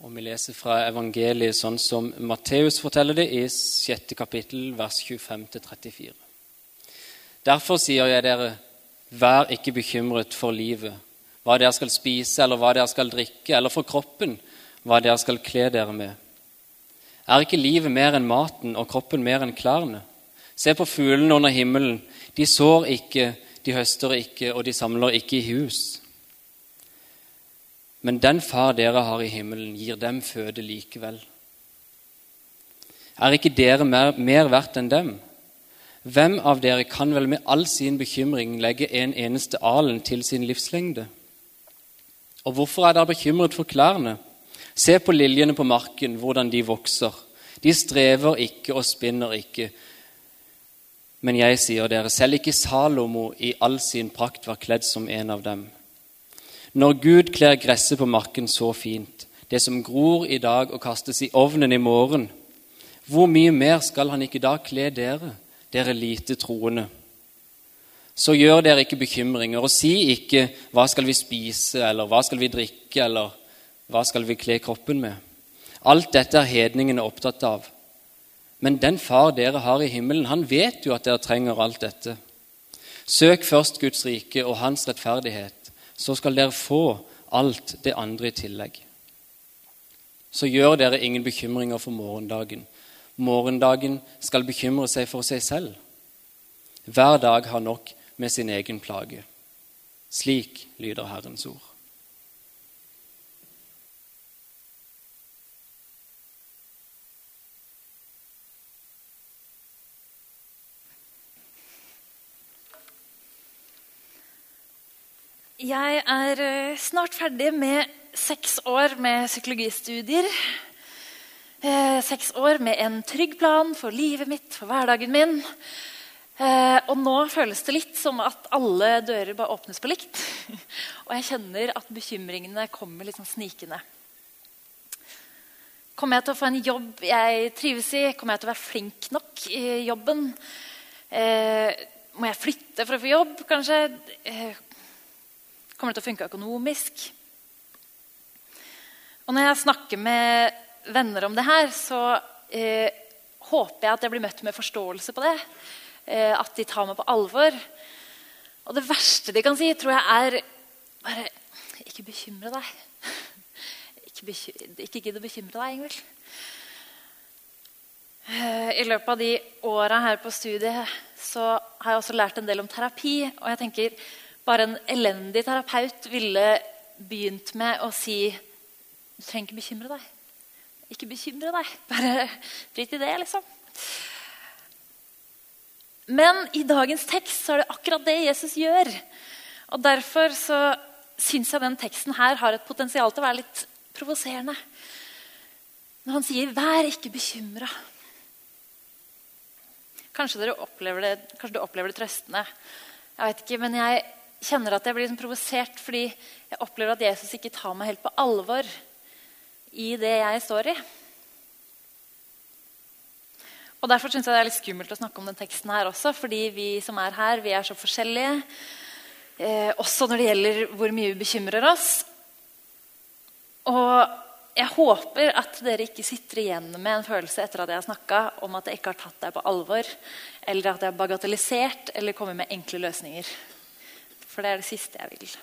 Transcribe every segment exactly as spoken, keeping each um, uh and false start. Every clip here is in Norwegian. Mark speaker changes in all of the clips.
Speaker 1: Og vi leser fra evangeliet sånn som Matteus forteller det i sjette kapittel, vers tjuefem til trettifire. Derfor sier jeg dere, vær ikke bekymret for livet, hva dere skal spise, eller hva dere skal drikke, eller for kroppen, hva dere skal kle dere med. Er ikke livet mer enn maten, og kroppen mer enn klærne? Se på fuglene under himmelen, de sår ikke, de høster ikke, og de samler ikke i hus. Men den far dere har i himmelen gir dem føde likevel. Er ikke dere mer, mer verdt enn dem? Hvem av dere kan vel med all sin bekymring legge en eneste alen til sin livslengde? Og hvorfor er dere bekymret for klærne? Se på liljene på marken, hvordan de vokser. De strever ikke og spinner ikke. Men jeg sier dere, selv ikke Salomo i all sin prakt var kledd som en av dem. Når Gud kler gresset på marken så fint, det som gror i dag og kastes i ovnen i morgen, hvor mye mer skal han ikke da kle dere, dere lite troende? Så gjør dere ikke bekymringer, og si ikke, hva skal vi spise, eller hva skal vi drikke, eller hva skal vi kle kroppen med? Alt dette er hedningene opptatt av. Men den far dere har i himmelen, han vet jo at dere trenger alt dette. Søk først Guds rike og hans rettferdighet, så skal dere få alt det andre i tillegg. Så gjør dere ingen bekymringer for morgendagen. Morgendagen skal bekymre seg for seg selv. Hver dag har nok med sin egen plage. Slik lyder Herrens ord.
Speaker 2: Jeg er snart ferdig med seks år med psykologistudier. Eh, seks år med en trygg plan for livet mitt, for hverdagen min. Eh, og nå føles det litt som at alle dører bare åpnes på likt. Og jeg kjenner at bekymringene kommer litt sånn snikende. Kommer jeg til å få en jobb jeg trives i? Kommer jeg til å være flink nok i jobben? Eh, må jeg flytte for å få jobb, kanskje? Eh, Kommer det til å funke økonomisk? Og når jeg snakker med venner om det her, så eh, håper jeg at jeg blir møtt med forståelse på det. Eh, at de tar meg på alvor. Og det verste de kan si, tror jeg er bare, ikke bekymre deg. ikke, bekymre, ikke gidd å bekymre deg, Ingvild. Eh, I løpet av de årene her på studiet, så har jeg også lært en del om terapi. Og jeg tenker, bare en elendig terapeut ville begynt med å si du trenger ikke bekymre deg. Ikke bekymre deg. Bare drit i det, liksom. Men i dagens tekst så er det akkurat det Jesus gjør. Og derfor så synes jeg den teksten her har et potensial til å være litt provoserende. Når han sier, vær ikke bekymret. Kanskje dere opplever det, kanskje du opplever det trøstende. Jeg vet ikke, men jeg kjenner at jeg blir liksom provosert fordi jeg opplever at Jesus ikke tar meg helt på alvor i det jeg står i. Og derfor synes jeg det er litt skummelt å snakke om den teksten her også, fordi vi som er her, vi er så forskjellige, eh, også når det gjelder hvor mye vi bekymrer oss. Og jeg håper at dere ikke sitter igjen med en følelse etter at jeg har snakket om at jeg ikke har tatt deg på alvor, eller at jeg har bagatellisert eller kommet med enkle løsninger. For det er det siste jeg vil.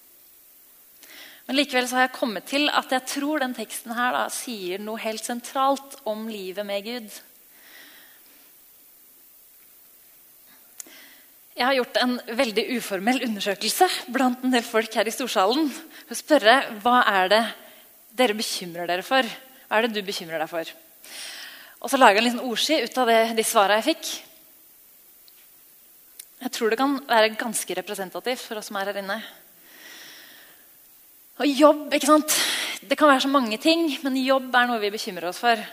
Speaker 2: Men likevel så har jeg kommet til at jeg tror den teksten her da, sier noe helt sentralt om livet med Gud. Jeg har gjort en veldig uformell undersøkelse blant en del folk her i Storsalen. For å spørre, hva er det dere bekymrer dere for? Hva er det du bekymrer deg for? Og så lager jeg en liten ordski ut av det, de svarene jeg fikk. Jeg tror det kan være ganske representativt for oss som er her inne. Og jobb, ikke sant? Det kan være så mange ting, men jobb er noe vi bekymrer oss for.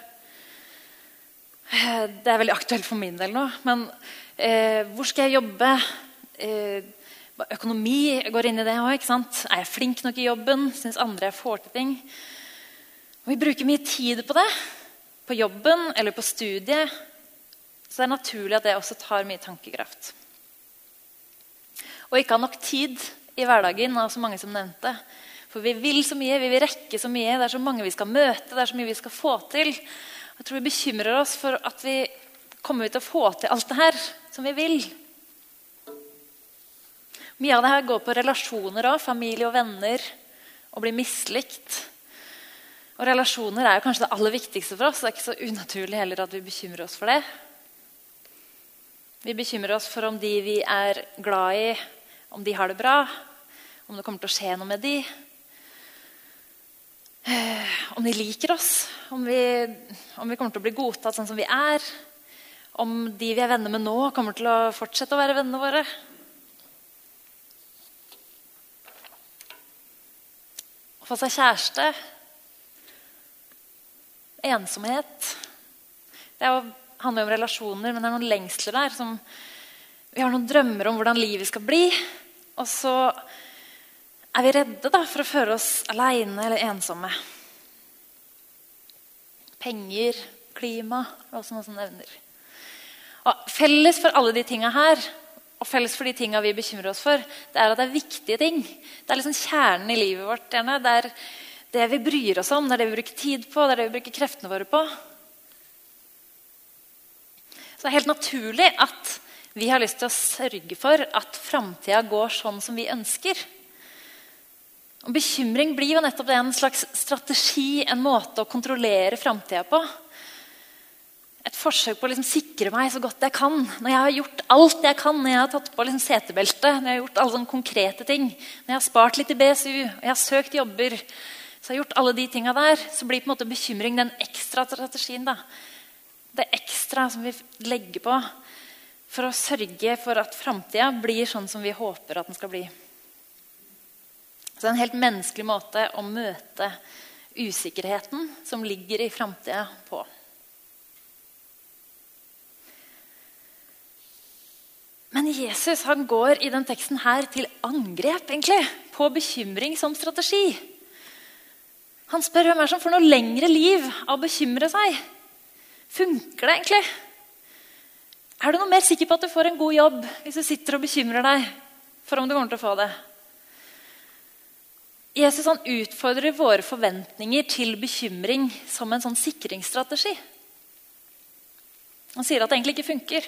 Speaker 2: Det er veldig aktuelt for min del nå, men eh, hvor skal jeg jobbe? Eh, økonomi går inn i det også, ikke sant? Er jeg flink nok i jobben? Synes andre jeg får til ting? Og vi bruker mye tid på det, på jobben eller på studiet, så det er naturlig at det også tar mye tankekraft. Og ikke ha nok tid i hverdagen, og så mange som nevnte. For vi vil så mye, vi vil rekke så mye, det er så mange vi skal møte, det er så mye vi skal få til. Jeg tror vi bekymrer oss for at vi kommer til å få til alt det her som vi vil. Mye av det her går på relasjoner også, familie og venner, å bli mislikt. Og relasjoner er jo kanskje det aller viktigste for oss, det er ikke så unaturlig heller at vi bekymrer oss for det. Vi bekymrer oss for om de vi er glad i, om de har det bra, om det kommer til å skje noe med de. Om de liker oss, om vi, om vi kommer til å bli godtatt sånn som vi er, om de vi er venner med nå kommer til å fortsette å være vennene våre. Å få seg kjæreste, ensomhet, det er jo, handler om relasjoner, men det er noen lengsler der. Som, vi har noen drømmer om hvordan livet skal bli, og så er vi redde da, for å føle oss alene eller ensomme. Penger, klima, også noe som nevner. Og felles for alle de tingene her, og felles for de tingene vi bekymrer oss for, det er at det er viktige ting. Det er liksom kjernen i livet vårt. Gjerne. Det er det vi bryr oss om, det er det vi bruker tid på, det er det vi bruker kreftene våre på. Så det er helt naturlig at vi har lyst til å sørge for at fremtiden går sånn som vi ønsker. Og bekymring blir jo nettopp en slags strategi, en måte å kontrollere fremtiden på. Et forsøk på å liksom sikre meg så godt jeg kan. Når jeg har gjort alt jeg kan, når jeg har tatt på liksom setebelte, når jeg har gjort alle sånne konkrete ting, når jeg har spart litt i B S U, og jeg har søkt jobber, så har jeg gjort alle de tingene der, så blir på en måte bekymring den ekstra strategien. Da. Det ekstra som vi legger på for å sørge for at fremtiden blir sånn som vi håper at den skal bli. Så det er en helt menneskelig måte å møte usikkerheten som ligger i fremtiden på. Men Jesus han går i den teksten her til angrep egentlig, på bekymring som strategi. Han spør hvem er som får noe lengre liv av å bekymre seg. Funker det egentlig? Er du noe mer sikker på at du får en god jobb hvis du sitter og bekymrer deg for om du kommer til å få det? Jesus han utfordrer våre forventninger til bekymring som en sånn sikringsstrategi. Han sier at det egentlig ikke funker.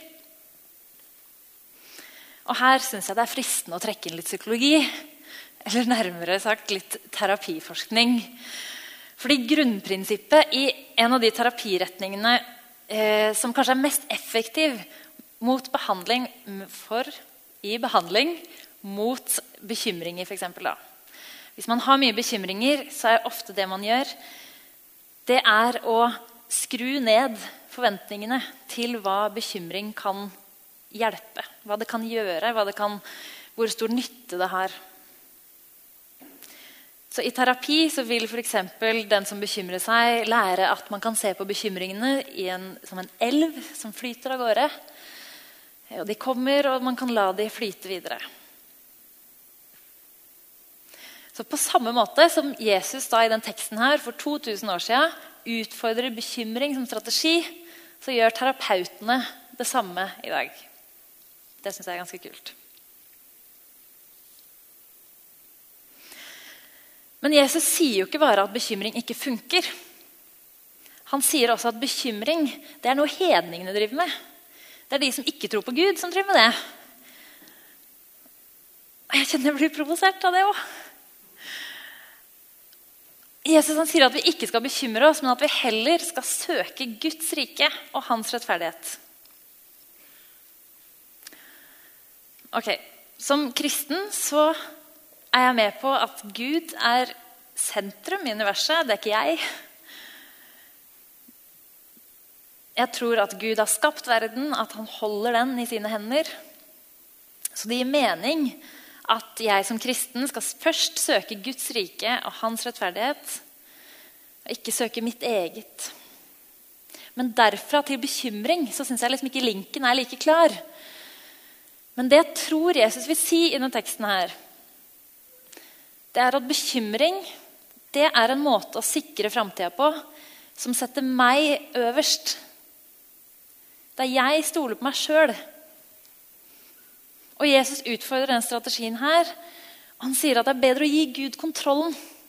Speaker 2: Og her synes jeg det er fristende å trekke inn litt psykologi, eller nærmere sagt litt terapiforskning. Fordi grunnprinsippet i en av de terapiretningene eh, som kanskje er mest effektiv mot behandling for, i behandling mot bekymringer for eksempel da. Hvis man har mye bekymringer, så er ofte det man gjør, det er å skru ned forventningene til hva bekymring kan hjelpe. Hva det kan gjøre, hva det kan, hvor stor nytte det har. Så i terapi så vil for eksempel den som bekymrer seg lære at man kan se på bekymringene i en, som en elv som flyter av gårde. Og de kommer, og man kan la de flyte videre. Så på samme måte som Jesus da i den teksten her for to tusen år siden utfordrer bekymring som strategi, så gjør terapeutene det samme i dag. Det synes jeg er ganske kult. Men Jesus sier jo ikke bare at bekymring ikke funker. Han sier også at bekymring, det er noe hedningene driver med. Det er de som ikke tror på Gud som driver med det. Og jeg kjenner jeg blir provosert av det også. Jesus han sier at vi ikke skal bekymre oss, men at vi heller skal søke Guds rike og hans rettferdighet. Ok, som kristen så er jeg med på at Gud er sentrum i universet, det er ikke jeg. Jeg tror at Gud har skapt verden, at han holder den i sine hender. Så det gir mening at jeg som kristen skal først søke Guds rike og hans rettferdighet, og ikke søke mitt eget. Men derfra til bekymring, så synes jeg liksom ikke linken er like klar. Men det jeg tror Jesus vil si i denne teksten her, det er at bekymring, det er en måte å sikre fremtiden på, som setter meg øverst. Der jeg stoler på meg selv. Og Jesus utfordrer den strategien her. Han sier at det er bedre å gi Gud kontrollen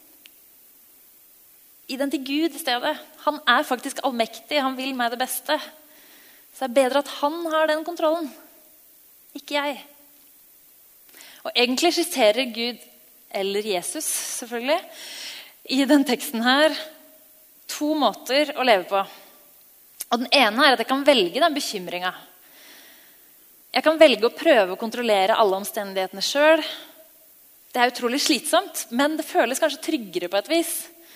Speaker 2: Gi den til Gud i stedet. Han er faktisk allmektig, han vil meg det beste. Så det er bedre at han har den kontrollen, ikke jeg. Og egentlig skisserer Gud, eller Jesus selvfølgelig, i den teksten her, to måter å leve på. Og den ene er at jeg kan velge den bekymringen. Jeg kan velge å prøve å kontrollere alle omstendighetene selv. Det er utrolig slitsomt, men det føles kanskje tryggere på et vis.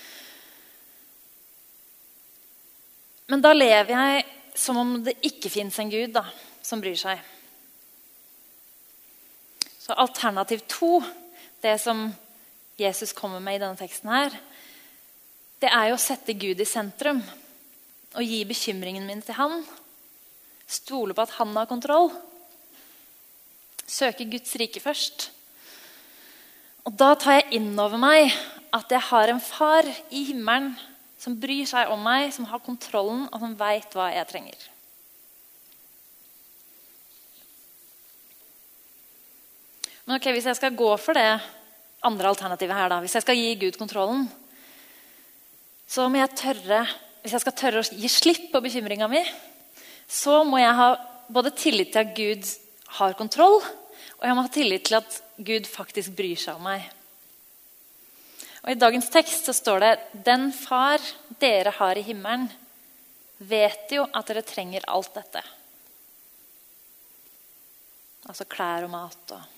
Speaker 2: Men da lever jeg som om det ikke finnes en Gud da, som bryr seg. Så alternativ to, det som Jesus kommer med i denne teksten her, det er jo å sette Gud i sentrum og gi bekymringen min til han. Stole på at han har kontroll. Søke Guds rike først. Og da tar jeg inn over meg at jeg har en far i himmelen som bryr seg om meg, som har kontrollen og som vet hva jeg trenger. Men ok, hvis jeg skal gå for det andre alternativet her da, hvis jeg skal gi Gud kontrollen, så må jeg tørre, hvis jeg skal tørre å gi slipp på bekymringen min, så må jeg ha både tillit til at Gud har kontroll, og jeg må ha tillit til at Gud faktisk bryr seg om meg. Og i dagens tekst så står det, den far dere har i himmelen, vet jo at dere trenger alt dette. Altså klær og mat. Og,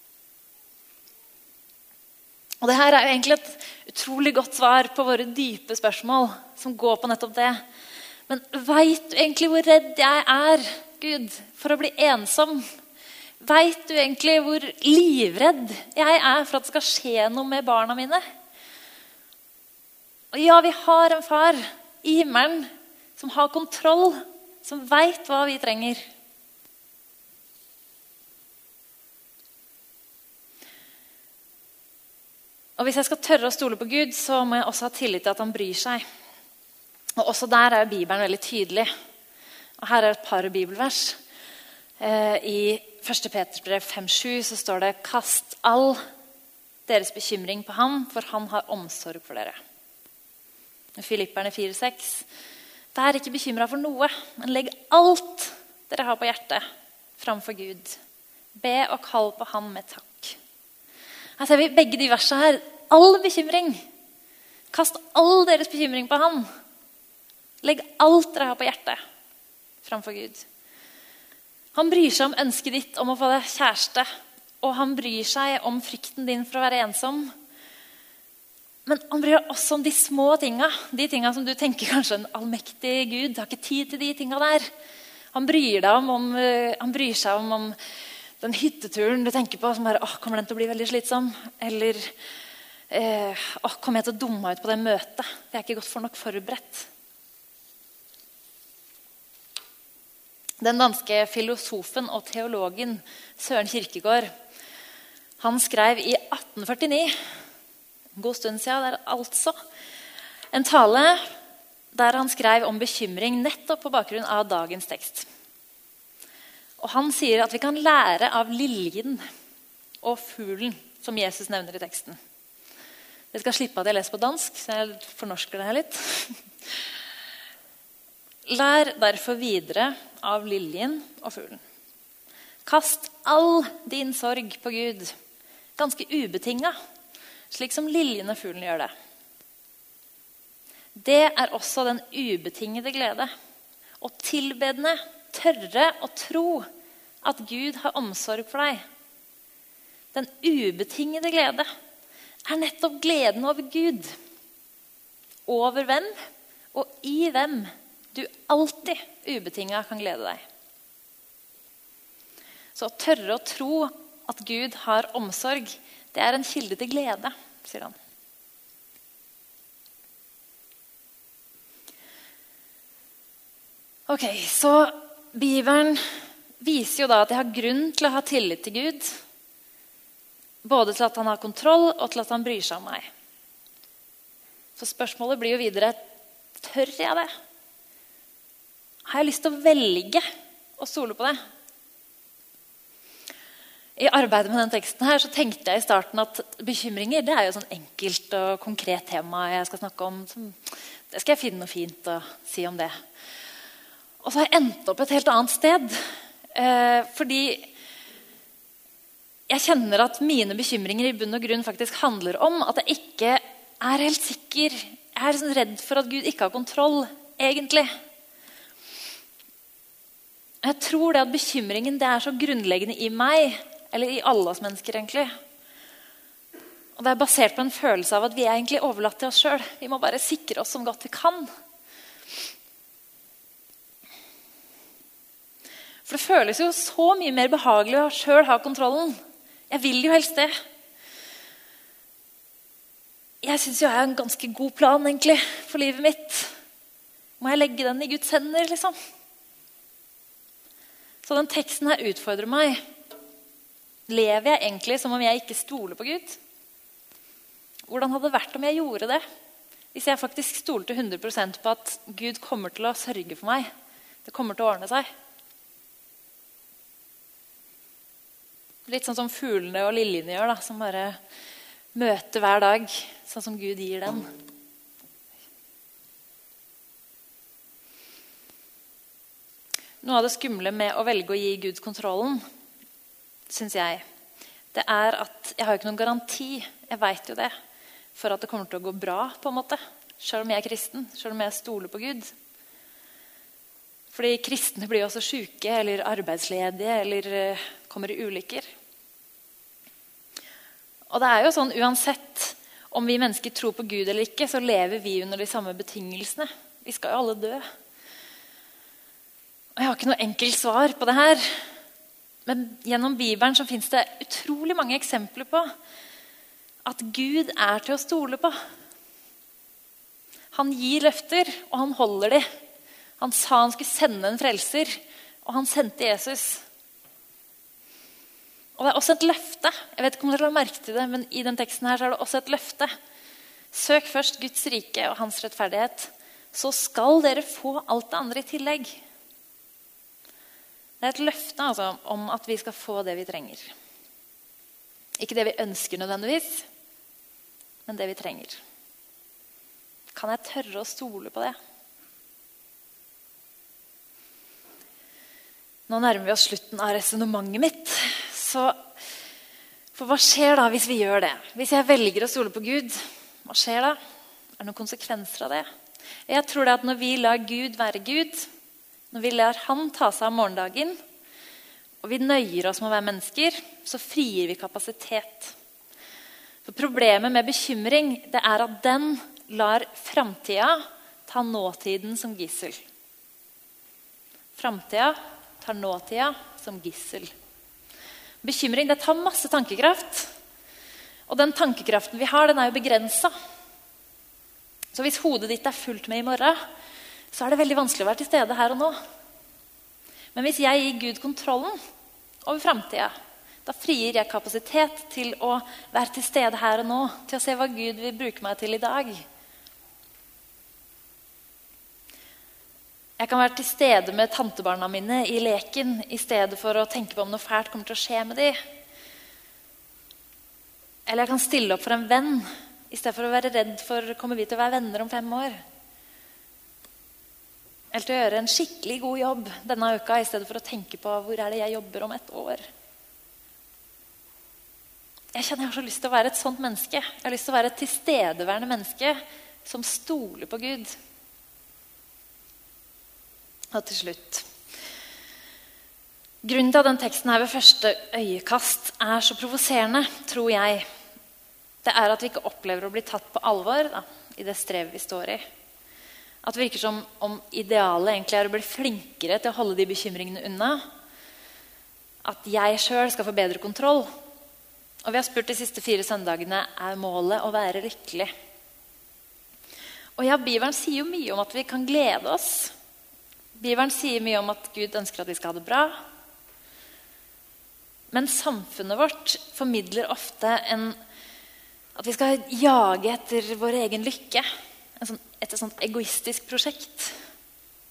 Speaker 2: og det her er jo egentlig et utrolig godt svar på våre dype spørsmål, som går på nettopp det. Men vet du egentlig hvor redd jeg er, Gud, for å bli ensom? Vet du egentlig hvor livredd jeg er for at det skal skje noe med barna mine? Og ja, vi har en far i himmelen som har kontroll, som vet hva vi trenger. Og hvis jeg skal tørre å stole på Gud, så må jeg også ha tillit til at han bryr seg. Og også der er Bibelen veldig tydelig. Og her er et par bibelvers. Eh, I første Peters brev fem sju så står det, kast all deres bekymring på ham, for han har omsorg for dere. Filipperne fire seks. Vær ikke bekymret for noe, men legg alt dere har på hjertet framfor Gud. Be og kall på ham med takk. Her ser vi begge de versene her. All bekymring. Kast all deres bekymring på ham. Legg alt dere har på hjertet framfor Gud. Han bryr seg om ønsket ditt om å få deg kjæreste, og han bryr seg om frykten din for å være ensom. Men han bryr seg også om de små tingene, de tingene som du tenker kanskje en allmektig Gud, har ikke tid til de tingene der. Han bryr, deg om, om, han bryr seg om, om den hytteturen du tenker på, som bare, åh, kommer den til å bli veldig slitsom? Eller, eh, åh, kommer jeg til å dumme meg ut på det møtet? Jeg er ikke godt for nok forberedt. Den danske filosofen og teologen Søren Kierkegaard, han skrev i atten førtini, en god stund siden der altså, en tale der han skrev om bekymring nettopp på bakgrunn av dagens tekst. Og han sier at vi kan lære av liljen og fuglen som Jesus nevner i teksten. Jeg skal slippe at jeg leser på dansk, så jeg fornorsker det her litt. Lær derfor videre av liljen og fuglen. Kast all din sorg på Gud, ganske ubetinget, slik som liljen og fuglen gjør det. Det er også den ubetingede glede, og tilbedende tørre å tro at Gud har omsorg for deg. Den ubetingede glede er nettopp gleden over Gud, over hvem og i hvem du alltid ubetinget kan glede deg. Så å tørre å tro at Gud har omsorg, det er en kilde til glede, sier han. Ok, så Bibelen viser jo da at jeg har grunn til å ha tillit til Gud, både til at han har kontroll og til at han bryr seg om meg. Så spørsmålet blir jo videre, tør jeg det? Har jeg lyst til å velge å stole på det? I arbeidet med den teksten her så tenkte jeg i starten at bekymringer det er jo sånn enkelt og konkret tema jeg skal snakke om. Det skal jeg finne noe fint å si om det. Og så har jeg endt opp et helt annet sted. Eh, fordi jeg kjenner at mine bekymringer i bunn og grunn faktisk handler om at jeg ikke er helt sikker. Jeg er liksom redd for at Gud ikke har kontroll, egentlig. Jeg tror det at bekymringen det er så grunnleggende i meg, eller i alle oss mennesker egentlig. Og det er basert på en følelse av at vi er egentlig overlatt til oss selv. Vi må bare sikre oss som godt vi kan. For det føles jo så mye mer behagelig å selv ha kontrollen. Jeg vil jo helst det. Jeg synes jo jeg har en ganske god plan egentlig for livet mitt. Må jeg legge den i Guds hender liksom? Så den teksten her utfordrer meg. Lever jeg egentlig som om jeg ikke stoler på Gud? Hvordan hadde det vært om jeg gjorde det? Hvis jeg faktisk stolte hundre prosent på at Gud kommer til å sørge for meg. Det kommer til å ordne seg. Litt sånn som fuglene og liljene gjør, da, som bare møter hver dag, sånn som Gud gir den. Noe av det skumle med å velge å gi Gud kontrollen, synes jeg, det er at jeg har ikke noen garanti, jeg vet jo det, for at det kommer til å gå bra på en måte, selv om jeg er kristen, selv om jeg stoler på Gud. Fordi kristne blir også syke, eller arbeidsledige, eller kommer i ulykker. Og det er jo sånn, uansett om vi mennesker tror på Gud eller ikke, så lever vi under de samme betingelsene. Vi skal jo alle dø. Og jeg har ikke noe enkelt svar på det her. Men gjennom Bibelen så finnes det utrolig mange eksempler på at Gud er til å stole på. Han gir løfter, og han holder de. Han sa han skulle sende en frelser, og han sendte Jesus. Og det er også et løfte. Jeg vet ikke om dere har merket til det, men i den teksten her så er det også et løfte. Søk først Guds rike og hans rettferdighet, så skal dere få alt det andre i tillegg. Det er et løfte altså, om at vi skal få det vi trenger. Ikke det vi ønsker nødvendigvis, men det vi trenger. Kan jeg tørre å stole på det? Nå nærmer vi oss slutten av resonemanget mitt. Så, for hva skjer da hvis vi gjør det? Hvis jeg velger å stole på Gud, hva skjer da? Er det noen konsekvenser av det? Jeg tror det at når vi lar Gud være Gud, når vi lar han ta seg av morgendagen, og vi nøyer oss med å være mennesker, så frier vi kapasitet. For problemet med bekymring, det er at den lar fremtida ta nåtiden som gissel. Fremtida tar nåtida som gissel. Bekymring, det tar masse tankekraft. Og den tankekraften vi har, den er jo begrenset. Så hvis hodet ditt er fullt med i morgen, så er det veldig vanskelig å være til stede her og nå. Men hvis jeg gir Gud kontrollen over fremtiden, da frier jeg kapasitet til å være til stede her og nå, til å se hva Gud vil bruke meg til i dag. Jeg kan være til stede med tantebarna mine i leken, i stedet for å tenke på om noe fælt kommer til å skje med dem. Eller jeg kan stille opp for en venn, i stedet for å være redd for kommer vi til å være venner om fem år. Eller til å gjøre en skikkelig god jobb denne uka, i stedet for å tenke på hvor er det jeg jobber om et år. Jeg kjenner jeg har så lyst til å være et sånt menneske. Jeg har lyst til å være et tilstedeværende menneske som stoler på Gud. Og til slutt. Grunnen til at den teksten her ved første øyekast er så provoserende, tror jeg, det er at vi ikke opplever å bli tatt på alvor da, i det strevet vi står i. At det virker som om idealet egentlig er å bli flinkere til å holde de bekymringene unna. At jeg selv skal få bedre kontroll. Og vi har spurt de siste fire søndagene, er målet å være lykkelig? Og ja, Bibelen sier jo mye om at vi kan glede oss. Bibelen sier mye om at Gud ønsker at vi skal ha det bra. Men samfunnet vårt formidler ofte en, at vi skal jage etter vår egen lykke. En sånn, et sånt egoistisk prosjekt.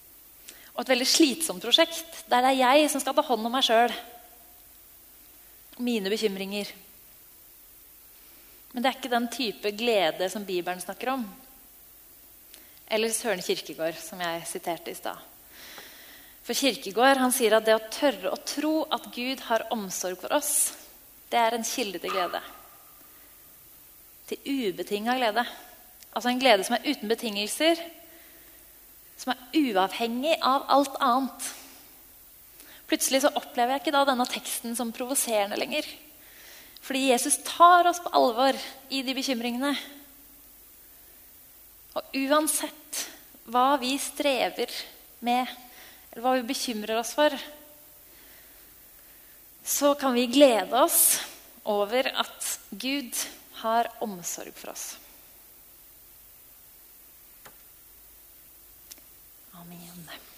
Speaker 2: Og et veldig slitsomt prosjekt, der det er jeg som skal ta hånd om meg selv. mine bekymringer. Men det er ikke den type glede som Bibelen snakker om. Eller Søren Kierkegaard, som jeg siterte i stad. For Kierkegaard, han sier at det å tørre å tro at Gud har omsorg for oss, det er en kilde til glede. Til ubetinget glede. Altså en glede som er uten betingelser, som er uavhengig av alt annet. Plutselig så opplever jeg ikke da denne teksten som provoserende lenger. Fordi Jesus tar oss på alvor i de bekymringene. Og uansett hva vi strever med, eller hva vi bekymrer oss for, så kan vi glede oss over at Gud har omsorg for oss. Amen.